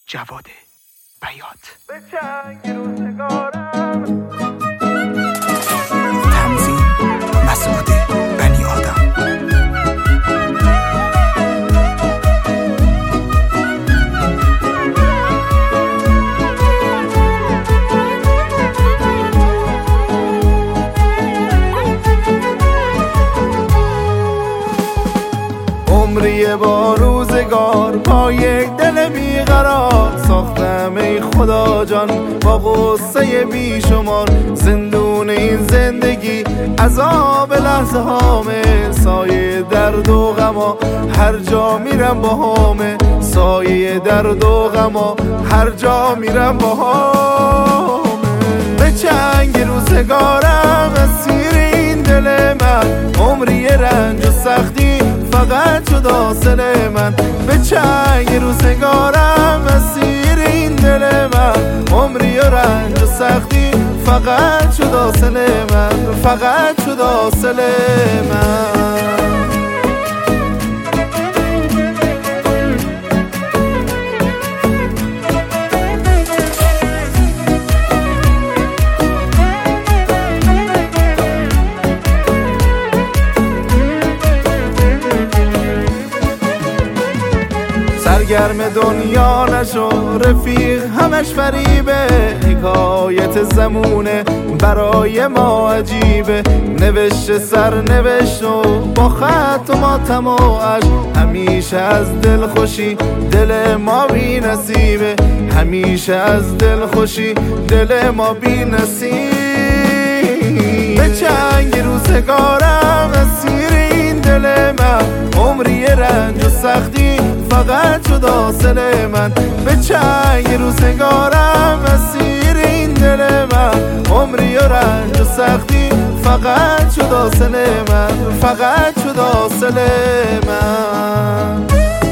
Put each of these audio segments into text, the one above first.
جواد بیات. به چنگ روزگارم تنظیم مسعود بنی آدم. عمریه با روزگار با یک دل بیقرار ساختم ای خدا جان با غصه بیشمار. زندون این زندگی عذاب لحظه هامه، سایه درد و غما هر جا میرم با هامه، سایه درد و غما هر جا میرم با هامه. به چنگ روزگارم اسیر این دل من، عمری رنج و سختی فقط شد حاصل من. به چنگ روزگارم اسیر این دل من، عمری و رنج و سختی فقط شد حاصل من، فقط شد حاصل من. سرگرم دنیا نشو رفیق همش فریبه، حکایت زمونه برای ما عجیبه. نوشته سر نوشت و با خط و ماتم و عشق، همیشه از دل خوشی دل ما بی نصیبه، همیشه از دل خوشی دل ما بی نصیبه. به چنگ روزگارم اسیر این دل من، عمری رنج و سختی فقط شد حاصل من. به چنگ روزگارم اسیر این دل من، عمری و رنج و سختی فقط شد حاصل من، فقط شد حاصل من.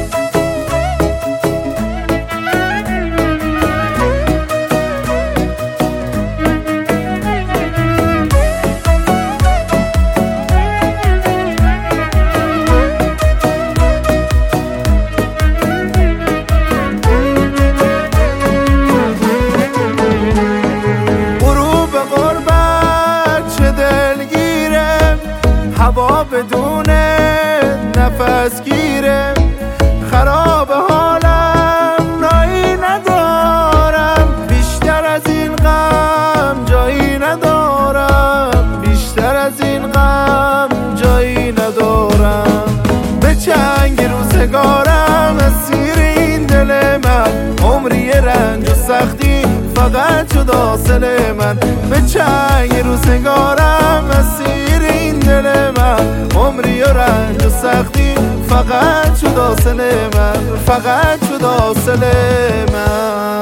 هوا بدون نفس گیره، خراب حالم نایی ندارم، بیشتر از این غم جایی ندارم، بیشتر از این غم جایی ندارم. به چنگ روزگارم اسیر این دل من، عمری رنج و سختی فقط شد حاصل من. به چنگ روزگارم اسیر این دل من، عمری و رنج و سختی فقط شد حاصل من، فقط شد حاصل من.